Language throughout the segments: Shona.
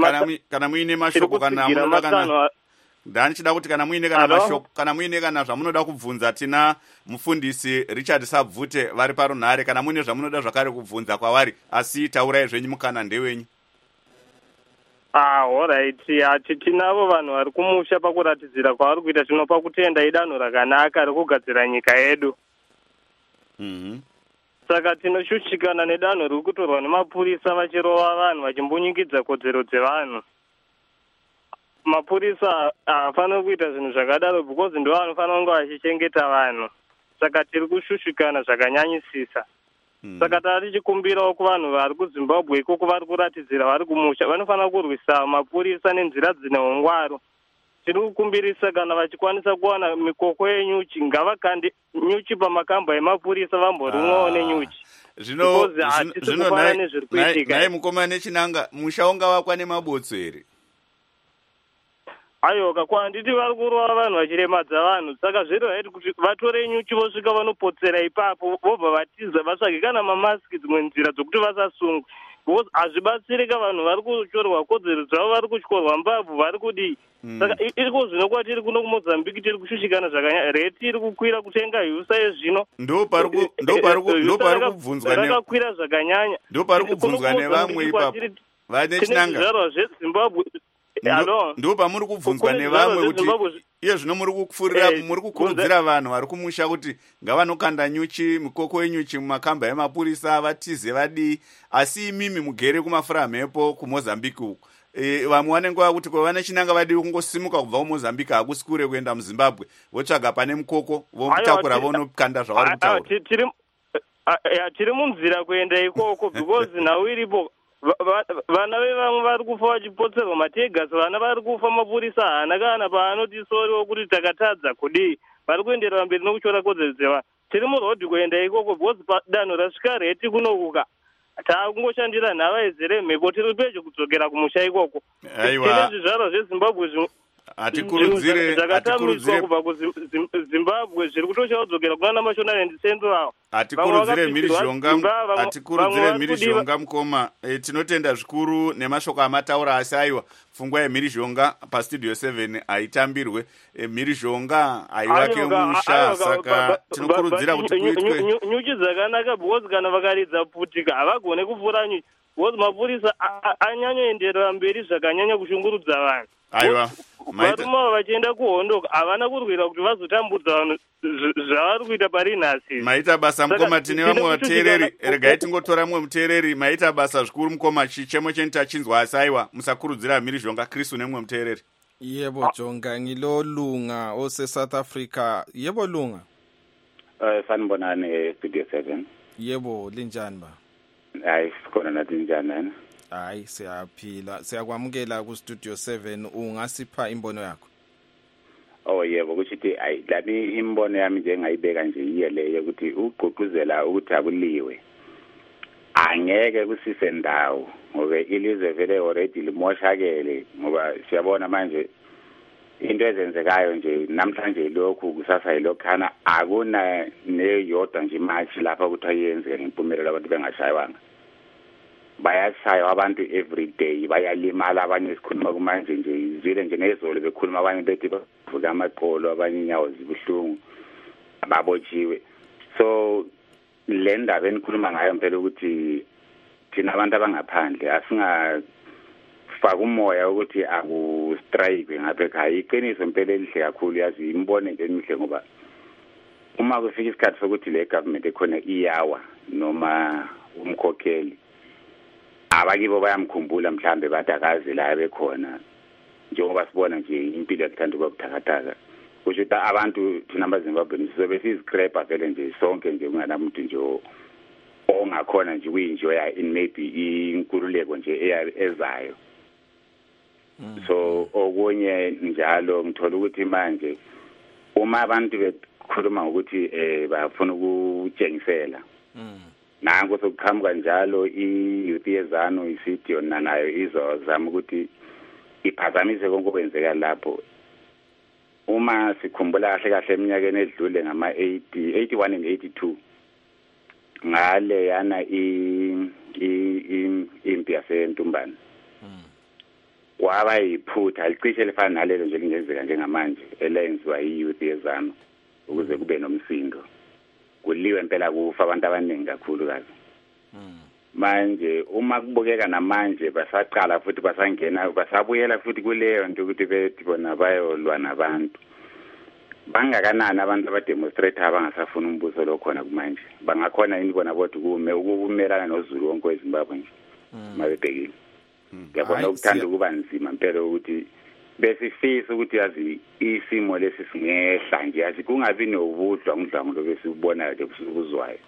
kana muine mashoko kana munoda kana ndanichida kuti kana muine kana mashoko kana muine kana zvamunoda kubvunza tina mufundisi Richard Sabvute vari parunhare kana muine zvamunoda zvakare kubvunza kwavari asi taurai zvenyu mukana ndewenyu. Alright, tinavo vanhu vari kumusha pakuratidzira kwavari kuita tinopa kutenda idanho rakanaka rekugadzira nyika yedu. Saka tinoshushikana nedanho riri kutorwa nemapurisa vachirova vanhu vachimbonyingidza kodzero dzevanhu. Mapurisa hafaniri kuita zvinhu zvakadaro because ndo anofanira kunge vachichengeta vanhu. Saka tiri kushushikana zvakanyanyisisa. Saka tari tichikumbirawo kuvanhu vari kuZimbabwe ikoko vari kuratidzira vari kumusha vanofanira kurwisa mapurisa nenzira dzine ungwaru. Tiri kukumbirisa kana vachikwanisa kuwana mikoko yenyuchi ngavakande nyuchi pamakamba emapurisa vamborimwawo nenyuchi. Zvino naye mukoma nechinanga musha unga wakwa nemabotso here? Aiwa kwanditi vari kurova vanhu vachiremadza vanhu saka zviro haiti kuti vatore nyuchi vosvika vanopotsera ipapo vobva vatiza vatsvage kana mamasiki dzimwe nzira dzokuti vasasungwe because hazvibatsirika vanhu vari kutyorwa kodzero dzavo vari kutyorwa mbabvu vari kudii. Saka iko zvino kwatiri kuno kuMozambique tiri kushushikana zvakanyanya reti iri kukwira kutenga hiusa yezvino ndo pari kubvunzwa rakakwira zvakanyanya ndo pari kubvunzwa nevamwe ipapo vane chinanga zvizvarwa zveZimbabwe ndo pamuri kubvunzwa nevamwe kuti iye zvino muri kufurira muri kukurudzira vanhu vari kumusha kuti ngavanokanda nyuchi mikoko yenyuchi mumakamba emapurisa vatize vadii asi imimi mugere kumafura-mhepo kuMozambique uku vamwe vanenge vakuti vane chinanga vadii kungosimuka kubva kuMozambique hakusi kure kuenda muZimbabwe votsvaga pane mukoko vomutakura vonokanda zvavari kutaura. Tiri munzira kuenda ikoko because nhau iripo vana vevamwe vari kufa vachipotserwa mategasi vana vari kufa mapurisa hana kana paanoti soriwo kuti takatadza kudii vari kuenderera mberi nokutyora kodzero dzevanhu. Tiri murodhi kuenda ikoko because padanho rasvika reti kunokuka taakungoshandira nhava izere mhepo tiri pedyo kudzokera kumusha ikoko. Tine zvizvarwa zveZimbabwe zvakatamiswa kubva kuZimbabwe zviri kutosha kudzokera kuna National Central avo. Atikurudzire mhirizhonga mukoma tinotenda zvikuru nemashoko amataura asi aiwa pfungwa yemhirizhonga pastudio 7 haitambirwe mhirizhonga haiwake musha saka tinokurudzira kuti kuitwe nyuchi dzakanaka because kana vakaridza putika havagone kupfuura nyuchi because mapurisa anyanyoenderera mberi zvakanyanya kushungurudza vanhu. Aiwa varuma vachienda kuhondoka havana kurwira kuti vazotambudza vanhu zvavari kuita pari nhasi. Maita basa mukoma tine vamwe vateereri regai tingotora mumwe muteereri maita basa zvikuru mukoma chichemo cheni tachinzwa asi aiwa musakurudzira mhirizhonga Kristu nemumwe muteereri. Yebo Jonga ngilo Lunga ose South Africa. Yebo Lunga. Sanibonani Studio 7. Yebo linjani ba? Hayi sikhona nathi njani? Hayi siyaphila siyakwamukela ku Studio 7 ungasipha imbono yakho. Yebo kuthi lani imbono yami nje ngayibeka nje iye leyo ukuthi ugqugquzela ukuthi akuliwe angeke kusise ndawo ngoba ilizwe vele already limoshakele ngoba siyabona manje into ezenzekayo nje namhlanje lokhu kusasa yilokhana akuna neyodwa nje match lapha ukuthi ayenzeke ngempumelelo abantu bengashayiwanga bayashaywa abantu every day bayalimala abanye sikhuluma kumanje nje izile nje nezolo bekhuluma abanye bethi bavuka amaqolo abanye inyawo zibuhlungu ababotshiwe so le ndaba enikhuluma ngayo mpela ukuthi thina abantu abangaphandle asingafaka umoya ukuthi akustrike ngapha ekhaya iqiniso mpela elihle kakhulu yazi imbone nje emihle ngoba uma kufika isikhathi sokuthi le government ekhona iyawa noma umkhokheli abakibo bayamkhumbula mhlambe bathi akaze la bekhona njengoba sibona nje impilo yakuthanda ukubuthakathaka kusho ukuthi abantu thina abaZimbabwe sizobe sizicrapper vele nje sonke nje kunganamuntu nje ongakhona nje kuyinjoya in maybe inkululeko nje ezayo. So okunye njalo ngithola ukuthi manje uma abantu bekhuluma ukuthi bafuna ukutshengisela nango sokuqhamuka njalo i-youth yezano isithi yona nayo izozama ukuthi iphazamise konke okwenzeka lapho. Uma sikhumbula kahle kahle eminyakeni edlule ngama 81 and 82 ngale yana impi yaseNtumbane kwaba yiphutha licishe lifana nalelo nje lingenzeka njengamanje elenziwa i-youth yezanu ukuze kube nomsindo kuliwe impela kufa abantu abaningi kakhulu kazi manje uma kubukeka namanje basaqala futhi basangena basabuyela futhi kuleyo nto ukuthi bethi bona bayolwa nabantu bangakanani abantu abademonstrate abangasafuna umbuso lo khona kumanje bangakhona yini bona bodwa ukumelana noZulu wonke weZimbabwe nje mabebhekile ngiyabona ukuthanda ukuba nzima impela ukuthi besifisa ukuthi yazi isimo lesi singehla nje yazi kungabi nobudwa ngidlango lobesibona nje kusukuzwayo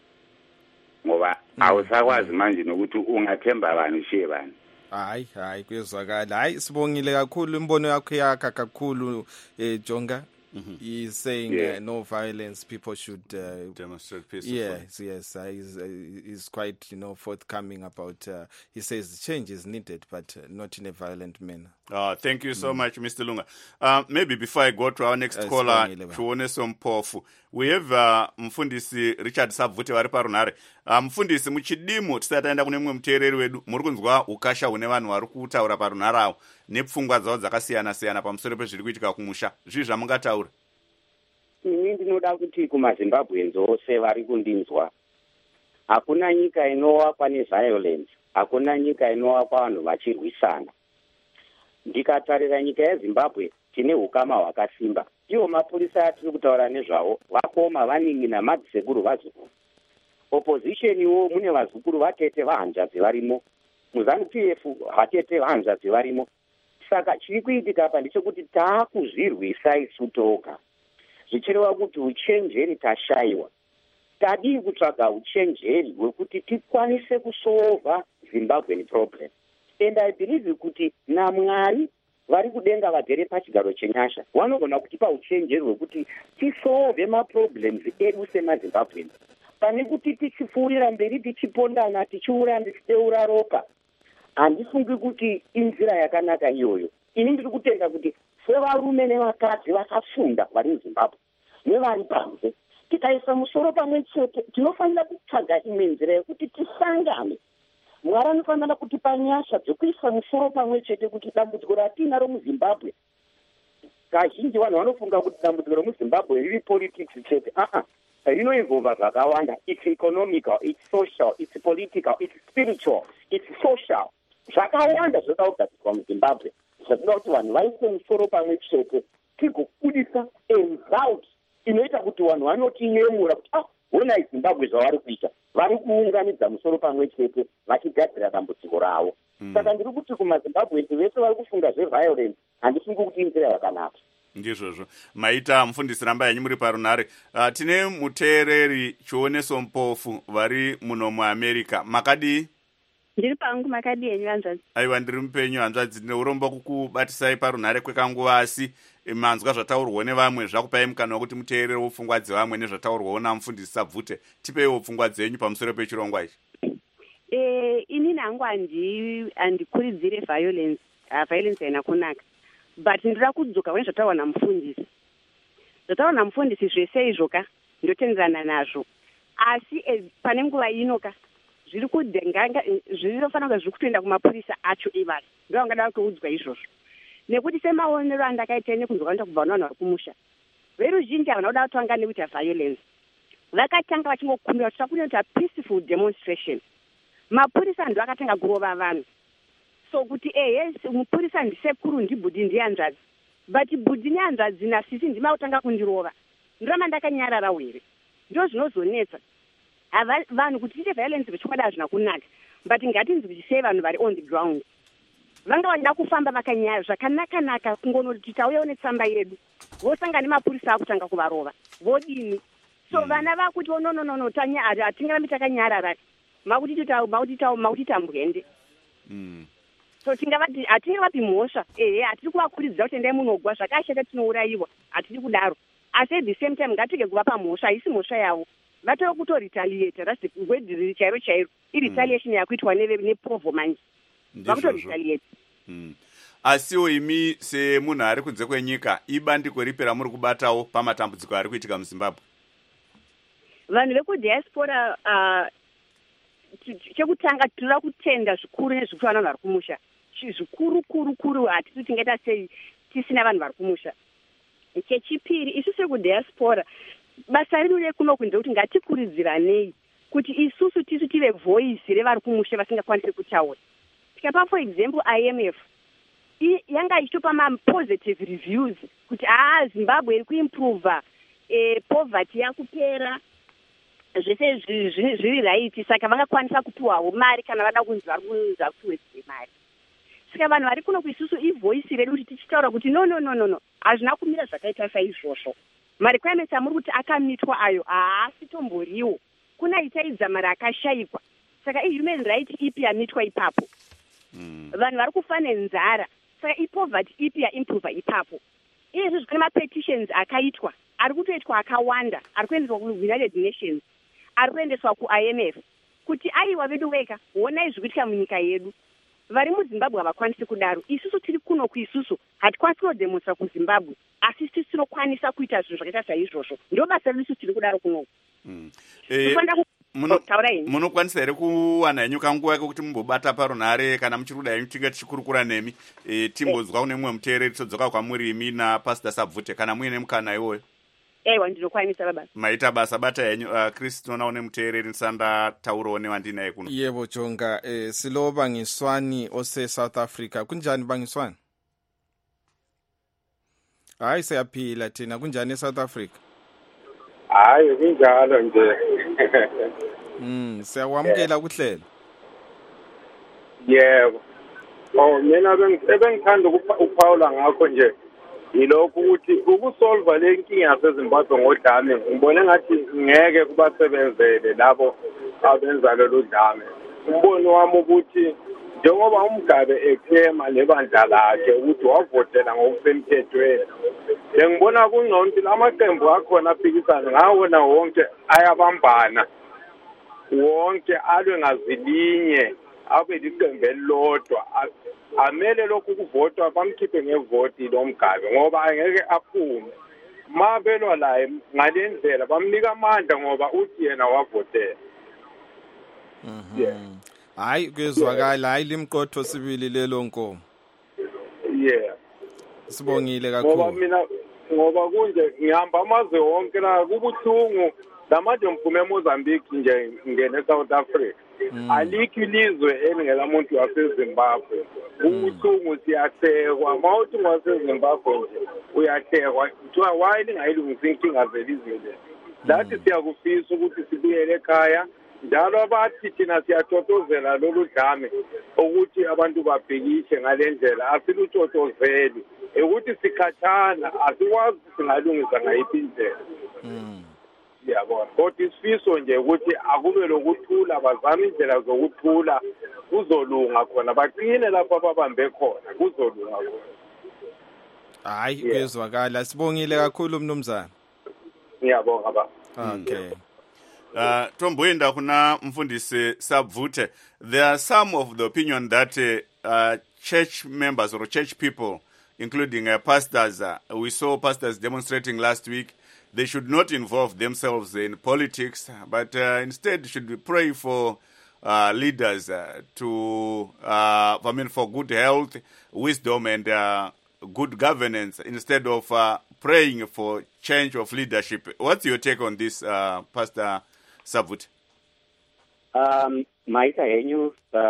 ngoba awusakwazi manje nokuthi ungathemba bani ushiye bani hayi kuyezwakala hayi sibongile kakhulu imbono yakho yakha kakhulu Jonga. He's saying no violence. People should demonstrate peacefully. Yes. He's quite, forthcoming about. He says change is needed, but not in a violent manner. Thank you so much, Mr. Lunga. Maybe before I go to our next caller, tuone sompofu. We have Mfundisi Richard Sabvute vari parunare. Mfundisi muchidimo tisataenda kune mumwe muteereri wedu muri kunzwa ukasha une vanhu vari kutaura parunare avo nepfungwa dzavo dzakasiyana-siyana pamusoro pezviri kuitika kumusha. Zvii zvamungataura? Ini ndinoda kuti kumaZimbabweans ose vari kundinzwa hakuna nyika inowakwa neviolence, hakuna nyika inowakwa vanhu vachirwisana. Ndikatarira nyika yeZimbabwe tine ukama hwakasimba. Ivo mapurisa atiri kutaura nezvavo vakoma vaningi namadzikuru vazukuru. Opposition iwo mune vazukuru vatete vahanzvadzi varimo. MuZANU-PF vatete vahanzvadzi varimo. Saka chiri kuitika apa ndechekuti taakuzvirwisa isu toga. Zvichireva kuti uchenjeri tashayiwa. Tadii kutsvaga uchenjeri hwekuti tikwanise kusolva Zimbabwean problem. And I believe kuti naMwari vari kudenga vagere pachigaro chenyasha vanogona kutipa uchenjeri hwekuti tisolve maproblems edu semaZimbabweans. Pane kuti tichipfuurira mberi tichipondana tichiuraya tichideura ropa. Handifungi kuti inzira yakanaka iyoyo. Ini ndiri kutenda kuti sevarume nevakadzi vakafunda vari muZimbabwe nevari panze tikaisa musoro pamwe chete tinofanira kutsvaga imwe nzira yekuti tisangane. Mwari anofanira kutipa nyasha dzekuisa musoro pamwe chete kuti dambudziko ratinaro muZimbabwe, kazhinji vanhu vanofunga kuti dambudziko remuZimbabwe riri politics chete. Rinoinvolva zvakawanda. It's economical, it's social, it's political, it's spiritual, it's social. Zvakawanda zvoda kugadzirwa muZimbabwe zvinoda kuti vanhu vaise musoro pamwe chete tigobudisa result inoita kuti vanhu vanotinyemura kuti honai Zimbabwe zvavari kuita, vari kuunganidza musoro pamwe chete vachigadzira dambudziko ravo. Saka ndiri kuti kumaZimbabwe vese vari kufunga zveviolence handifungi kuti inzira yakanaka. Ndizvozvo maita Mufundisi rambai henyu muri parunare. Tine muteereri Chioneso Mpofu vari muno muAmerica. Makadii? Ndiri pangu. Makadii henyu hanzvadzi? Aiwa, ndiri mupenyu hanzvadzi. Ndinouromba kukubatisai parunare kwekanguva asi manzwa zvataurwawo nevamwe zvakupai mukana wekuti muteerere pfungwa dzevamwe nezvataurwawo naMufundisi Sabvute. Tipeiwo pfungwa dzenyu pamusoro pechirongwa ichi. Inini hangu handikurudzire violence. Violence haina kunaka. But ndira kudzoka kune zvataurwa naMufundisi. Zvataurwa naMufundisi zvese izvoka ndotenderana nazvo. Asi pane nguva inoka zviri kudhenganga zvinofanira kunge zviri kutoenda kumapurisa acho ivasi. Ndo vangada kutoudzwa izvozvo. Nekuti semaonero andakaita nekunzwa kwanoita kubva vanhu vari kumusha. Veruzhinji havana kuda kutanga nekuita violence. Vakatanga vachingokumbira kuti takunoita peaceful demonstration. Mapurisa ndo akatanga kurova vanhu. So kuti yes, mupurisa ndisekuru ndibhudhi ndihanzvadzi. But bhudhi nehanzvadzi nasisi ndima kutanga kundirova. Ndoramba ndakanyarara were. Ndo zvinozonetsa. Vanhu kuti tiite violence vechokwadi hazvina kunaka. But ngatinzi kuti sei vanhu vari on the ground. Vanga vachida kufamba vakanyara zvakanaka kungonoti tauyawo netsamba yedu. Vosangana nemapurisa akutanga kuvarova. Vodini. So vana vakuti no hatingarambi takanyarara. Makuti tambwende. So hatingavapi mhosva. Hatiri kuvakurudzira kuti endai munogwa zvakashata tinourayiwa. Hatiri kudaro. Asi at the same time ngatirege kuvapa mhosva, haisi mhosva yavo. Vatova kutoretaliate. That's the word chairo. Retaliation yakuitwa nepovo manje. Vakutoretaliate. Asiwo imi semunhu ari kunze kwenyika, ibandiko ripi ramuri kubatawo pamatambudziko ari kuitika muZimbabwe? Vanhu vekudiaspora chekutanga tinoda kutenda zvikuru nezvikuti vanhu vari kumusha. zvikuru hatisi tingaita sei tisina vanhu vari kumusha. Chechipiri, isusu sekudhiaspora basa redu rekuno kunze kuti ngatikuridziranei kuti isusu tisu tive voice revari kumusha vasingakwanisi kutaura. Tikapa for example IMF yanga ichitopa positive reviews kuti Zimbabwe iri kuimprove poverty yakupera zvese zviri right, saka vangakwanisa kupiwawo mari kana vada kunzi vari kupiwe mari. Saka vanhu vari kuno kuisusu ivoice redu kuti tichitaura kuti no hazvina kumira zvakaita saizvozvo. Marequirements amuri kuti akamitwa ayo haasitomboriwo, kuna itaidza mari akashayikwa. Saka ihuman right ipi yamitwa ipapo? Vanhu vari kufa nenzara, saka ipoverty ipi yaimprove ipapo? Izvi zvine mapetitions akaitwa, ari kutoitwa akawanda, ari kuendeswa kuUnited Nations, ari kuendeswa kuIMF, kuti aiwa vedu veka, honai zviri kuitika munyika yedu. Vari muZimbabwe havakwanisi kudaro. Isusu tiri kuno kuisusu hatikwanisi kunodemonstra kuZimbabwe, asi tinokwanisa kuita zvinhu zvakaita saizvozvo. Ndio basa redu isusu tiri kudaro kuno. Munokwanisa here kuwana nyuka nguva yekuti mumbobata parunhare kana muchiri kudai tinge tichikurukura nemi timbonzwa kune mumwe muteereri todzoka kwamuri imi naPastor Sabvute kana muine mukana iwoyo? Ewa, ndinokwanisa baba. Maita basa bata yenyu. Chris, tinoona une muteereri ndisanda taurawo newandinaye kuno. Yebo Jonga, silo Bangiswani ose South Africa. Kunjani Bangiswani? Hayi siyaphila thina, kunjani South Africa? Hayi kunjalo nje. Siyawamkela kuhlela. Yebo. Mina bengithanda ukuphawula ngakho nje. Yilokho ukuthi ukusolva le nkinga yaseZimbabwe ngodlame ngibone ngathi ngeke kubasebenzele labo abenza lolu dlame. Umbono wami ukuthi njengoba uMgabe ekhema nebandla lakhe ukuthi wavotela ngokusemthethweni, ngibona kungcono ukuthi amaqembu akhona aphikisana ngawo na wonke ayabambana, wonke alwe ngazilinye abe liqembu elilodwa. Amele lokhu kuvotwa bamkhiphe ngevoti lo Mgabe ngoba angeke aphume. Mabelwa laye ngalendlela bamnika amandla ngoba uthi yena wavotela. Hayi kuyezwakala, hayi limqotho sibili lelo nkomo. Sibongile kakhulu. Ngoba kunje ngihamba amazwe wonke la kubuhlungu, lamanje mfume eMozambique nje ngene South Africa. Alikho ilizwe elingelamuntu waseZimbabwe. Ubuhlungu siyahlekwa, mawuthi waseZimbabwe nje uyahlekwa. Kuthiwa why lingayilungisa inkinga zelizwe. Lathi siyakufisa ukuthi sibuyele ekhaya, njalo abathi thina siyatotozela lolu dlame ukuthi abantu babhekishe ngalendlela, asilutotozeli ukuthi sikhathana, asikwazi singalungisa ngayiphi indlela. Yabona, kodwa isifiso nje ukuthi akube lokuthula, bazame indlela zokuthula, kuzolunga khona, baqine lapho ababambe khona, kuzolunga khona. Hayi kuyezwakala, sibongile kakhulu mnumzana. Ngiyabonga baba. Okay. Tomboenda kuna mfundisi Sabvute, there are some of the opinion that church members or church people, including pastors, we saw pastors demonstrating last week, they should not involve themselves in politics, but instead should pray for leaders for good health, wisdom, and good governance, instead of praying for change of leadership. What's your take on this, Pastor Sabvute? Maita henyu,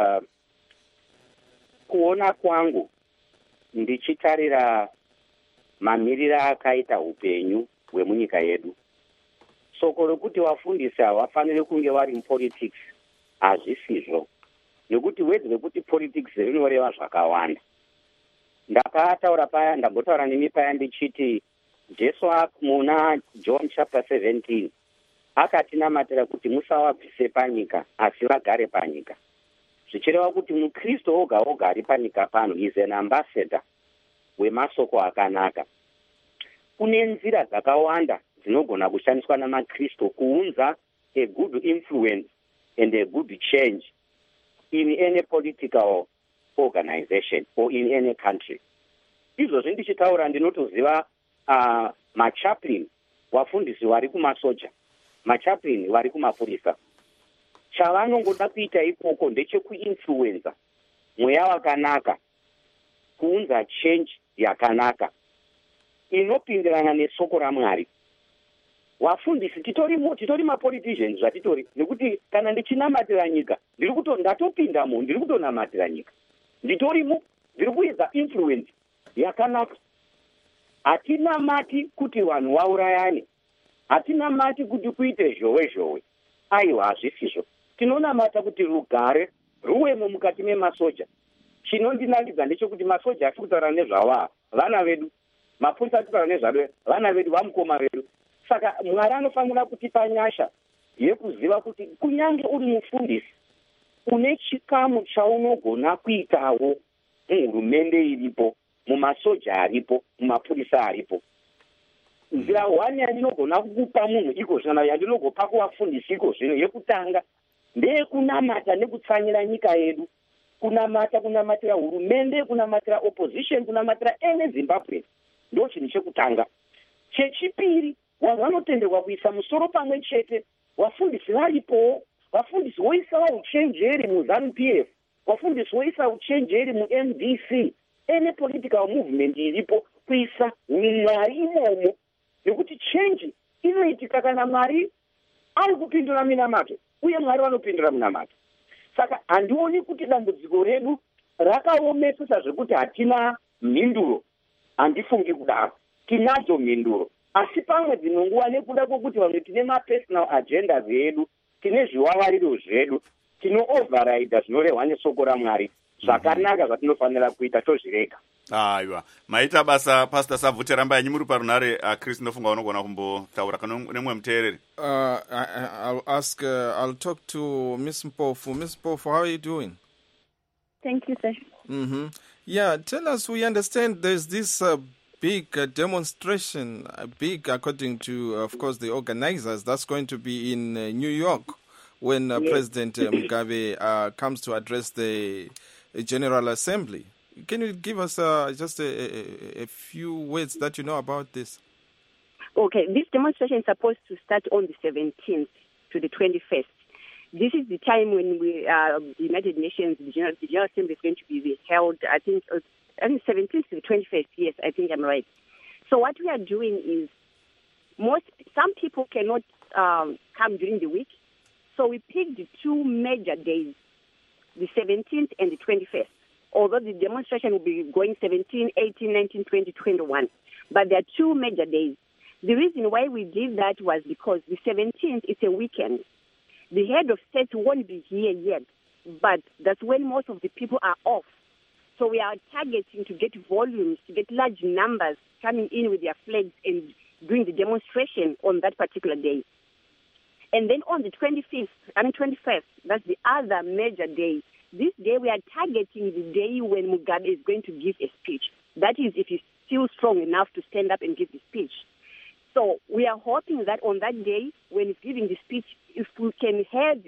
kuona kwangu ndichitarira mamirira akaita upenyu hwemunyika yedu. Soko rokuti vafundisi havafaniri kunge vari mupolitics hazvisizvo, nekuti wedzi rekuti politics rinoreva zvakawanda. Ndakataura paya, ndambotaura nemi paya ndichiti Jesu muna John chapter 17 akatinamatira kuti musavabvise panyika asi vagare panyika. Zvichireva kuti muKristu oga oga ari panyika pano is an ambassador wemasoko akanaka. Kune nzira dzakawanda dzinogona kushandiswa namaKristu kuunza a good influence and a good change in any political organization or in any country. Izvozvo ndichitaura ndinotoziva machaplain, vafundisi vari kumasoja, machaplain vari kumapurisa. Chavanongoda kuita ikoko ndechekuinfluenza mweya wakanaka tinounza change yakanaka inopindirana nesoko raMwari. Wafundisi titori mapoliticians zvatitori, nekuti kana ndichinamatira nyika ndatopindamo ndiri kutonamatira nyika, nditorimo ndiri kuedza influence yakanaka. Hatinamati kuti vanhu vaurayane, hatinamati kuti kuite zhowe. Aiwa, hazvisizvo. Tinonamata kuti rugare ruwemo mukati memasoja. Chinondinakidza ndechekuti masoja ari kutaura nezvavo vana vedu, mapurisa ari kutaura nezvavo vana vedu, vamukoma vedu. Saka Mwari anofanira kutipa nyasha yekuziva kuti kunyange uri mufundisi une chikamu chaunogona kuitawo muhurumende iripo, mumasoja aripo, mumapurisa aripo. Nzira hwani yandinogona kukupa munhu iko zvino, yandinogopa kuvafundisi iko zvino, yekutanga ndeyekunamata nekutsvanyira nyika yedu, kunamatira hurumende, kunamatira opposition, kunamatira ene Zimbabwe. Ndo chinhu chekutanga. Chechipiri, vanhu vanotenderwa kuisa musoro pamwe chete. Vafundisi varipo, vafundisi voisa uchenjeri muZANU-PF, vafundisi voisa uchenjeri muMDC, ene political movement iripo, kuisa Mwari imomo, nekuti change inoitika kana Mwari ari kupindura minamato, uye Mwari vanopindura minamato. Saka handioni kuti dambudziko redu rakaomesesa zvekuti hatina mhinduro. Handifungi kudaro, tinadzo mhinduro, asi pamwe dzimwe nguva nekuda kwokuti vamwe tine mapersonal agenda edu, tine zviwavariro zvedu, tino-overrida zvinorehwa nesoko raMwari. Zvakanaka zvatinofanira kuita, tozvireka. Aiwa, maita basa Pastor Savute, rambai nyimuri parunare. Chris, ndofunga unogona kumbotaura kana nemwe muteereri. I'll talk to Miss Mpofu. Miss Mpofu, how are you doing? Thank you, sir. Yeah, tell us, we understand there's this big demonstration, big according to, of course, the organizers, that's going to be in New York when President Mugabe comes to address the General Assembly. Can you give us just a few words that you know about this? Okay, this demonstration is supposed to start on the 17th to the 21st. This is the time when the United Nations, the General Assembly is going to be held, I think 17th to the 21st, yes, I think I'm right. So what we are doing is, some people cannot come during the week, so we picked the two major days, the 17th and the 21st. Although the demonstration will be going 17, 18, 19, 20, 21. But there are two major days. The reason why we did that was because the 17th is a weekend. The head of state won't be here yet, but that's when most of the people are off. So we are targeting to get volumes, to get large numbers coming in with their flags and doing the demonstration on that particular day. And then on the 21st, that's the other major day. This day we are targeting the day when Mugabe is going to give a speech. That is, if he's still strong enough to stand up and give the speech. So we are hoping that on that day, when he's giving the speech, if we can have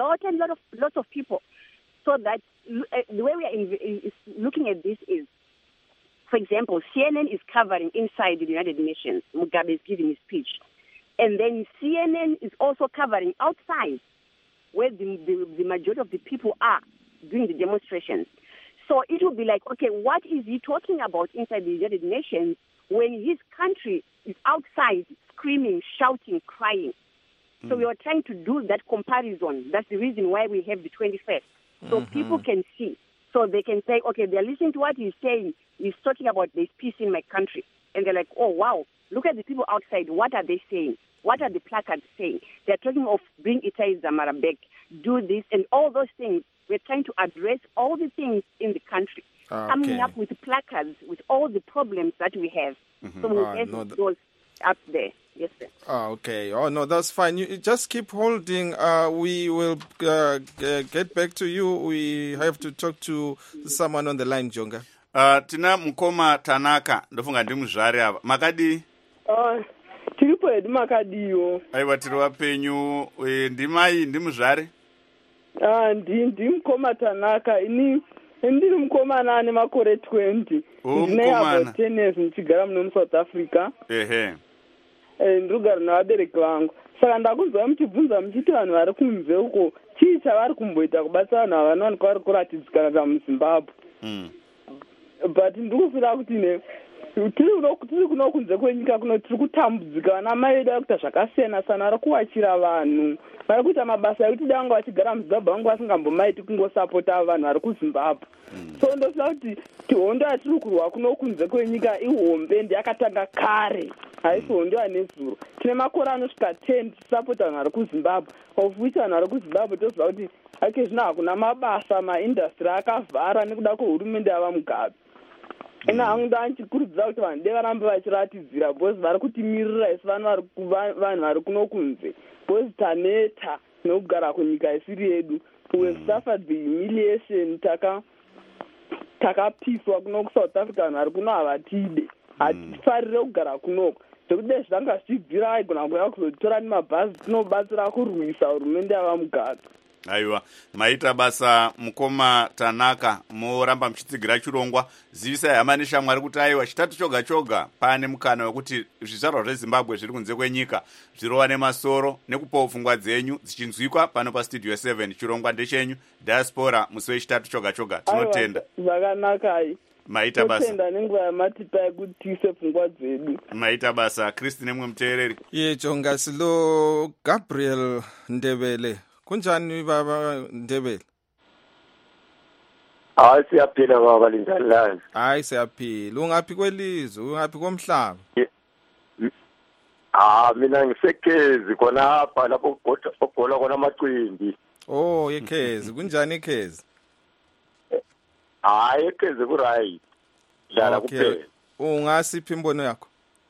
lots of people, so that the way we are looking at this is, for example, CNN is covering inside the United Nations. Mugabe is giving his speech. And then CNN is also covering outside, where the majority of the people are doing the demonstrations. So it will be like, okay, what is he talking about inside the United Nations when his country is outside screaming, shouting, crying? So we are trying to do that comparison. That's the reason why we have the 21st. So people can see. So they can say, okay, they're listening to what he's saying. He's talking about there's peace in my country. And they're like, oh, wow, look at the people outside. What are they saying? What are the placards saying? They're talking of bring Itai Zamara back, do this, and all those things. We're trying to address all the things in the country, coming up with placards with all the problems that we have. So we have those up there. Yes, sir. Okay. Oh, no, that's fine. You just keep holding. We will get back to you. We have to talk to someone on the line, Jonga. Tina Mukoma Tanaka, ndofunga ndi muzvare ava. Makadi? Tiripo edu makadiyo. Aiwa tiri wapenyu, ndimai ndi muzvare? Ndi Mukoma Tanaka. Ndiri mukomana ane makore 20. Ndine about 10 years ndichigara muno South Africa. Ehe. Ndirigara navabereki vangu. Saka ndakuzwa muchibvunza muchiti vanhu vari kunze uko chii chavari kumboita kubatsira vanhu havanowanikwa vari kuratidzikana muZimbabwe. but ndikufira kuti tiri kuno kunze kwenyika kuno tiri kutambudzika. Vana mai vedu vari kuita zvakasiyana sana, vari kuwachira vanhu, vari kuita mabasa ekuti dai vanga vachigara muzimbabwe vanga vasingambomaiti kungosapota vanhu vari kuzimbabwe. So ndofira kuti hondo yatiri kurwa kuno kunze kwenyika ihombe ndeyakatanga kare, haisi hondo yanezuro. Tine makore anosvika 10 tisapota vanhu vari kuzimbabwe, of which vanhu vari kuzimbabwe toziva kuti ake zvino hakuna mabasa, maindastry akavhara nekuda kwehurumende yava Mugabe. Ina hangu ndanchikurudzira kuti vanhu dei varambe vachiratidzira, because vari kutimirira isi vanhu vari kuno kunze, because taneta nekugara kunyika isiri yedu. We have suffered the humiliation, takapiswa kuno kuSouth Africa, vanhu vari kuno havatide, hatifarire kugara kunoko. Zvekuti dei zvanga zvichibvira aigona kuuya kuzotora nemabhazi tinobatsira kurwisa hurumende yava Mugabe. Aiwa, maita basa mukoma Tanaka, moramba mchitsigira chirongwa, zivisai hama neshamwari kuti aiwa chitatu choga choga pane mukana wekuti zvizvarwa zveZimbabwe zviri kunze kwenyika zvirova nemasoro nekupawo pfungwa dzenyu dzichinzwikwa pano pastudio 7. Chirongwa ndechenyu, Diaspora, musi wechitatu choga choga. Tinotenda. Zvakanakai. Maita basa. Tinotenda nenguva yamatipai kuti tiise pfungwa dzedu. Maita basa. Kristi nemwe muteereri. Jonga silo Gabriel Ndebele. Kunjani baba Ndebele? Hayi siyaphila baba linjani? Hayi siyaphila. Ungaphi kwelizwe? Ungaphi komhlaba? Mina ngiseKhezi khona apha lapho ogcola khona amaqimbi. Oh, eKhezi. Kunjani eKhezi? Hayi eKhezi ku right. Dlala kuphela. Ungasiphi imbono yakho?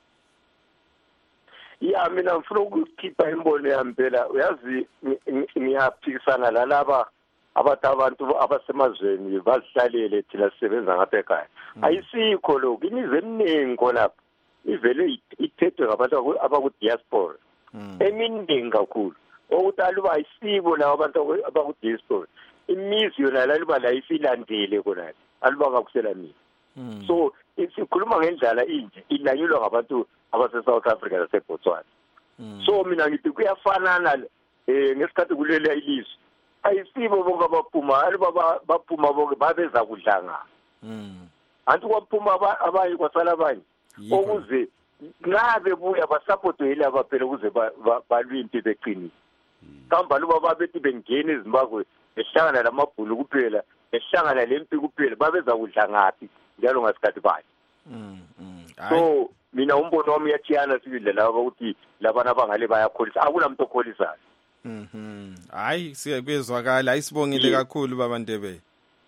Ya mina ngifuna ukukhipha imbono yami phela. Uyazi ngiyaphikisana lalaba abantu abasemazweni bazihlalele thina sisebenza ngapha ekhaya. Ayisikho lokho, imizi eminingi khonapha ivele ithethwe ngabantu abaku-diaspora eminingi kakhulu, okuthi aluba ayisibo labo abantu abaku-diaspora, imizi yona laluba la isilandele khonapha aluba ngakusela mina. So sikhuluma ngendlela inje ilanyulwa ngabantu abase-South Africa naseBotswana. So mina ngithi kuyafanana ngesikhathi kulela ilizwe, ayisibo bonke abaphuma, aluba baphuma bonke babeza kudlanga. Anti kwaphuma abanye kwasala abanye okuze nxa bebuya basapotwe yilaba phela ukuze balwe impilo eqinile. Kambe aluba babethi bengena eZimbabwe behlangana lamabhulu kuphela, behlangana lempi kuphela, babeza kudla ngaphi njalo ngasikhathi bani. So mina umbono wami uyachiyana sibile laba ukuthi labana abangale bayakholisa, akunamuntu okholisayo. Hayi siyabezwakala, ayisibongile kakhulu baba Ndebele.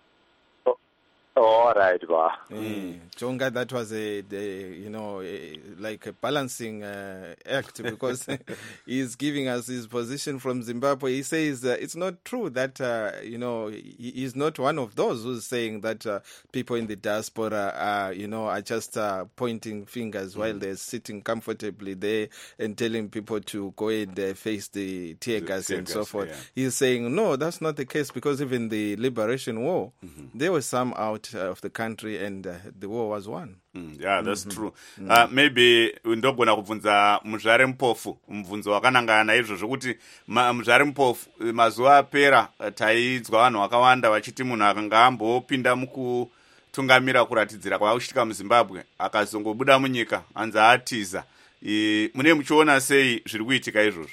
All right, ba. Jonga, that was like a balancing act because he's giving us his position from Zimbabwe. He says it's not true that he's not one of those who's saying that people in the diaspora are just pointing fingers while they're sitting comfortably there and telling people to go and face the tear gas and so forth. Yeah. He's saying no, that's not the case, because even the liberation war, there were some out of the country and the war was won. Yeah, that's true. Maybe ndogona kubvunza muzvare mpofu mubvunzo wakanangana naizvo zvokuti muzvare mpofu mazuva apera taidzwa vanhu vakawanda vachiti munhu akanga ambopinda mukutungamira kuratidzira kwavakushitika muZimbabwe akazongobuda munyika anzi atiza. Mune muchiona sei zviri kuitika izvozvo?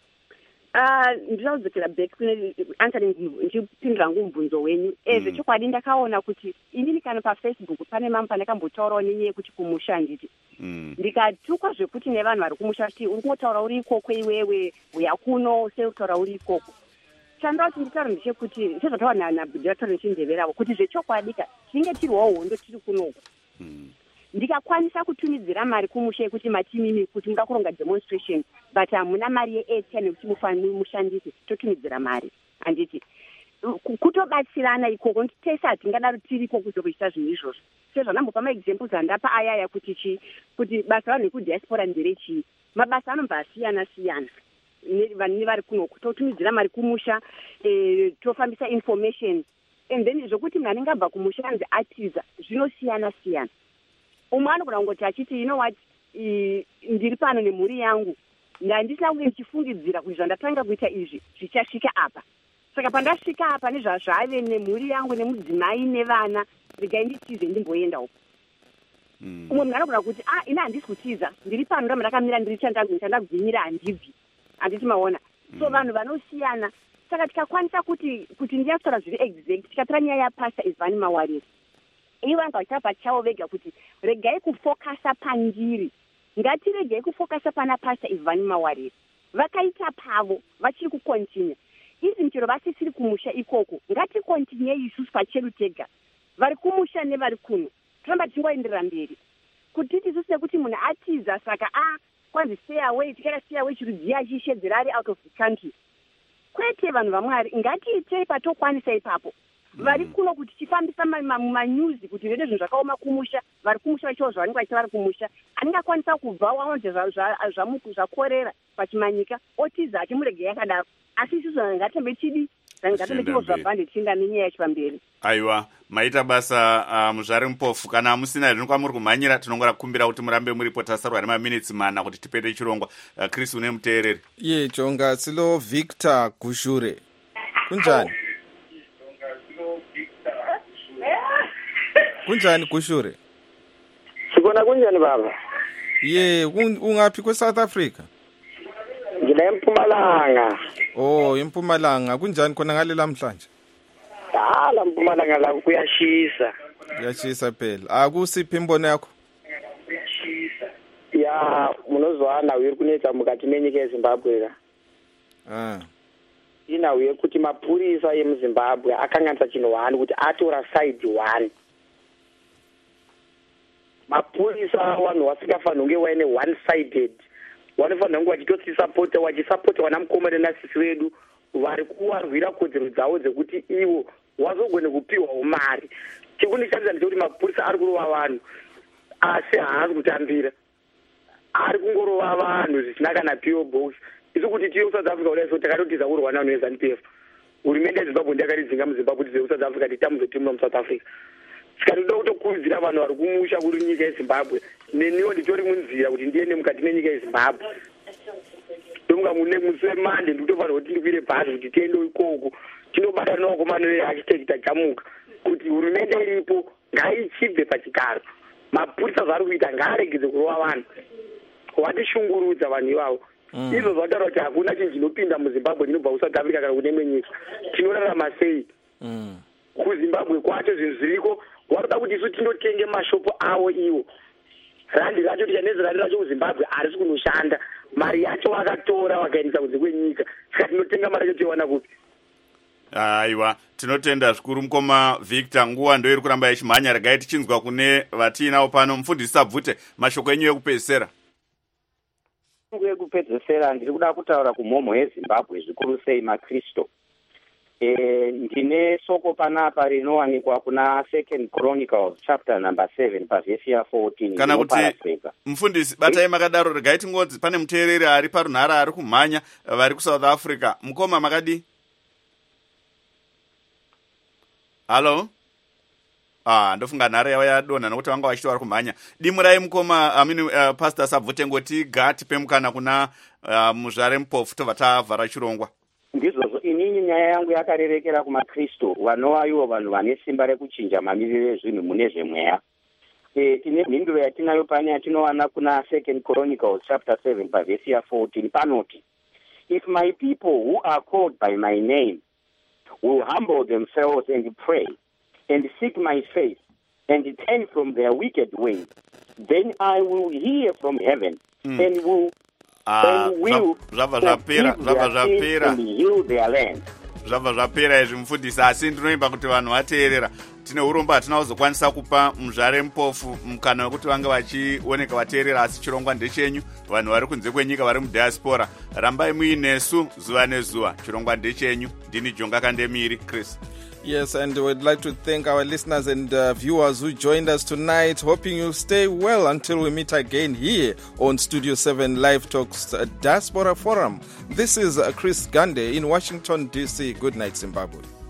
Ndinodzokera back kune answering ndichipindura ngumubvunzo wenyu. Zvechokwadi ndakaona kuti inini kana paFacebook pane mamwe pandakambotaurawo nenyaya kuti kumusha nditi ndikatukwa zvekuti nevanhu vari kumusha kuti uri kungotaura uri ikoko iwewe uya kuno seutaura uri ikoko. Chandawo kuti nditaura ndechekuti sezvataura nabhudhiratori nechindeverawo kuti zvechokwadi tinge tiriwo hondo tiri kunoko, ndikakwanisa kutumidzira mari kumusha yekuti matimimi kuti muda kuronga demonstration but hamuna mari yeairtime yekuti mufanire mushandise, totumidzira mari. Handiti kutobatsirana ikoko kuti tese hatingadaro tiriko kuzokuita zvinhu izvozvo. Sezvanambopa maexamples andapa ayaya kuti basa vanhu vekudiaspora nderechii, mabasa anobva asiyana siyana. Vanhu vari kunoko totumidzira mari kumusha, tofambisa information, and then zvokuti munhu anenge abva kumusha anzi atiza zvinosiyana siyana. Umwe anogona kungoti achiti what, ndiri pano nemhuri yangu, ndandisina kunge ndichifungidzira kuti zvandatanga kuita izvi zvichasvika apa. Saka pandasvika apa nezvazvave nemhuri yangu nemudzimai nevana, regai nditize ndimboenda uko. Umwe munhu anogona kuti ini handisi kutiza, ndiri pano ndamba ndakamira ndiri chandagwinyira handibvi. Handiti maona. So vanhu vanosiyana. Saka tikakwanisa kuti ndiyataura zviri exact, tikatora nyaya yaPastor Ivhani Mawarire. Ivo vanga vachita pachavo vega kuti regai kufokasa pandiri. Ngatiregei kufokasa pana Pastor Ivhani Mawarire. Vakaita pavo, vachiri kukontinya. Izi mchero vasisiri kumusha ikoko. Ngatikontinye isusu pachedu tega. Vari kumusha nevari kuno. Toramba tingoenderera mberi. Kuti isusu nekuti munhu atiza saka kwanzi stay away, tikara stay away chirudziya achishedzera ari out of the country. Kwete vanhu vaMwari, ngatiitei patokwanisa ipapo. Vari kuno kuti tifambisa manyuzi kuti zvede zvinhu zvakaoma kumusha, vari kumusha vachiwo zvavanenge vachita vari kumusha. Aningakwanisa kubva waonje zvakorera pachimanyika, otiza achimurege yakadaro. Asi isusu ngatembe chidi, ngatembe chivo zvabhande tichinda nenyaya yacho pamberi. Aiwa, maita basa muzvare mupofu. Kana musina zvino kwamuri kumhanyira, tinongora kumbira kuti murambe muripo tasarwa nemaminitsi mana kuti tipete chirongwa. Chris une muteereri. Ye, Jonga Silo Victor Gushure. Kunjani? Kunjani Gushure? Sikona kunjani baba? Ye, ungaphi kwe-South Africa? Ngina eMpumalanga. Oh, eMpumalanga. Kunjani khona ngale lamhlanje? La Mpumalanga la kuyashisa. Kuyashisa phela. Akusiphi imbono yakho? Ya, munozwana uri kunetsa mukati menyika yeZimbabwe ka. Inauye kuti mapurisa emuZimbabwe akanganisa chinhu 1 kuti atora side 1. Mapurisa vanhu vasingafanira kunge vaine one sided. Vanofanira kunge vachitosisapota vachisapota vana mukomana nasisi vedu vari kuvarwira kodzero dzavo dzekuti ivo vazogone kupiwawo mari. Chekunishandisa ndechekuti mapurisa ari kurova vanhu asi haasi kutambira. Ari kungorova vanhu zvisina kana PO box. Isu kuti tiyo South Africa kudai so takatotiza kurwa navanhu veZANU-PF. Hurumende yeZimbabwe ndiyakaridzinga muZimbabwe kuti South Africa titamudze timu muSouth Africa. Saka toda kutokurudzira vanhu vari kumusha kuri nyika yeZimbabwe. Neniwo nditori munzira kuti ndiende mukati menyika yeZimbabwe. Ndomunga mune musi weMande ndikutofanira kuti ndikwire bhazi kuti tiende ikoko. Tinobatana navakomana vearchitect Jamuka kuti hurumende iripo ngaichibve pachigaro. Mapurisa zvari kuita ngaaregedze kurova vanhu. Watishungurudza vanhu ivavo. Izvo zvataura kuti hakuna chinhu chinopinda muZimbabwe chinobva kuSouth Africa kana kune imwe nyika. Tinorarama sei? KuZimbabwe kwacho zvinhu zviriko, waruda kuti isu tinotenge mashopu avo iwo. Randi racho tichanezi randi racho kuZimbabwe harisi kunoshanda. Mari yacho wakatora wakaendesa kunze kwenyika. Saka tinotenga mari yacho toiwana kupi? Aiwa, tinotenda zvikuru mukoma Victor. Nguva ndo iri kuramba ichimhanya. Regai tichinzwa kune vatiinawo pano. Mufundisi Sabvute, mashoko enyu ekupedzisira. Ekupedzisira ndiri kuda kutaura kumhomho yeZimbabwe zvikuru sei maKristo. Ndine soko panapa rinowanikwa kuna 2 Chronicles chapter number 7 pavhesi ya 14. Kana kuti mufundisi batai makadaro regai tingodzi pane muteereri ari parunhara ari kumhanya vari kuSouth Africa. Mukoma makadi? Halo? Ndofunga nhare yavo yadonha nokuti vanga vachiti vari kumhanya. Dimurai mukoma Pastor Sabvute ngoti gati pemukana kuna muzvare mupofu tobva tavhara chirongwa. Ndizvozvo inini nyaya yangu yakarerekera kumaKristu vanova ivo vanhu vane simba rekuchinja mamiriro ezvinhu mune zvemweya. Tine mhinduro yatinayo pane yatinowana kuna 2 Chronicles chapter 7 pavhesi ya 14 panoti, if my people who are called by my name will humble themselves and pray and seek my face and turn from their wicked ways, then I will hear from heaven and will zvabva zvapera izvi mufundisi. Asi ndinoimba kuti vanhu vateerera. Tine urombo hatina kuzokwanisa kupa muzvare mupofu mukana wekuti vange vachioneka vateerera, asi chirongwa ndechenyu. Vanhu vari kunze kwenyika vari mudiaspora, rambai muinesu zuva nezuva. Chirongwa ndechenyu. Ndini Jonga Kandemiri Chris. Yes, and we'd like to thank our listeners and viewers who joined us tonight, hoping you stay well until we meet again here on Studio 7 Live Talks Diaspora Forum. This is Chris Gande in Washington, D.C. Good night, Zimbabwe.